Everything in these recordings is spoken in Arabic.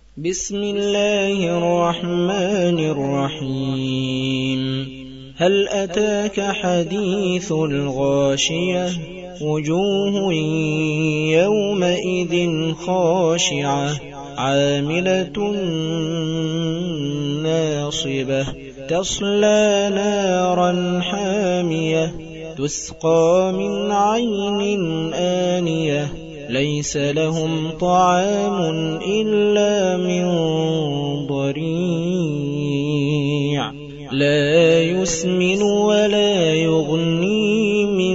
بسم الله الرحمن الرحيم هل أتاك حديث الغاشية وجوه يومئذ خاشعة عاملة ناصبة تصلى نارا حامية تسقى من عين آنية ليس لهم طعام إلا من ضريع لا يسمن ولا يغني من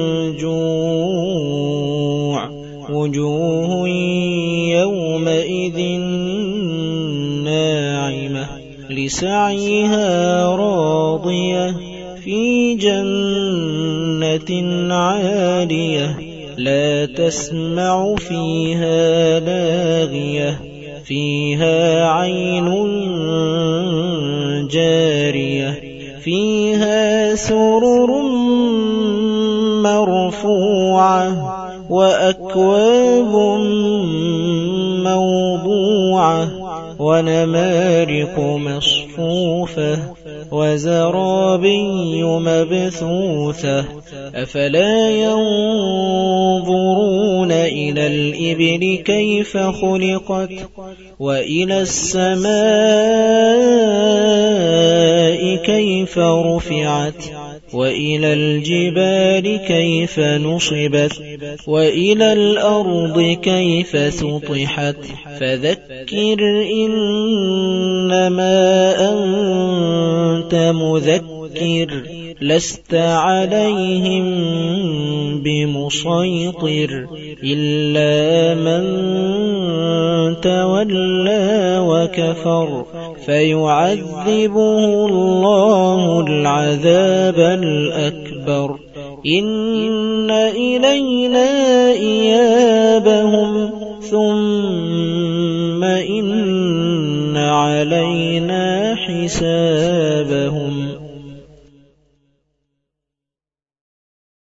جوع وجوه يومئذ ناعمة لسعيها راضية في جنة عالية لا تسمع فيها لاغية فيها عين جارية فيها سرر مرفوعة وأكواب موضوعة ونمارق مصفوفة وزرابي مبثوثة أفلا ينظرون إلى الإبل كيف خلقت وإلى السماء كيف رفعت وإلى الجبال كيف نصبت وإلى الأرض كيف سطحت فذكر إنما أنت مذكر لست عليهم بمسيطر إلا من تولى وكفر فيعذبه الله العذاب الأكبر إن إلينا إيابهم ثم إن علينا حسابهم